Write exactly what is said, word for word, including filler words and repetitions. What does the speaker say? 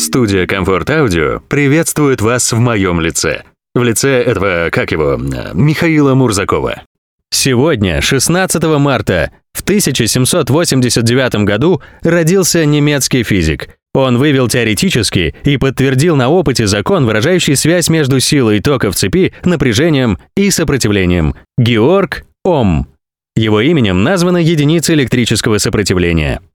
Студия Комфорт Аудио приветствует вас в моем лице. В лице этого, как его, Михаила Мурзакова. Сегодня, шестнадцатого марта, в тысяча семьсот восемьдесят девятом году родился немецкий физик. Он вывел теоретически и подтвердил на опыте закон, выражающий связь между силой тока в цепи, напряжением и сопротивлением. Георг Ом. Его именем названа единица электрического сопротивления.